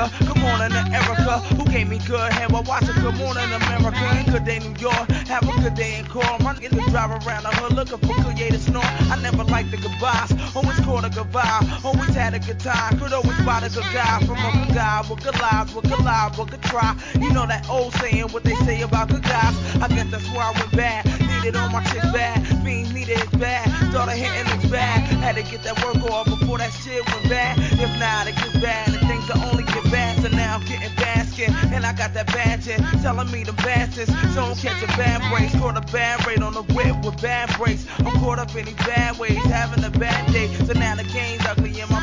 Erica. Good morning to Erica, who gave me good head while watching Good Morning America and Good Day New York. Have a good day in court. My niggas drive around the hood looking for good to snore. I never liked the goodbyes, always caught a good vibe, always had a good time. Could always spot a good guy from a good guy with good lives, with good lives, with good try. You know that old saying, what they say about good guys. I guess that's why I went bad. Needed all my chicks bad, fiends needed it bad. Started hitting it bad, had to get that work off before that shit went bad. If not, it gets bad, and things will only get bad. So now I'm getting basket, and I got that badge in, telling me the bastards don't catch a bad break. Caught a bad rate on the whip with bad brakes. I'm caught up in these bad ways, having a bad day. So now the game's ugly and my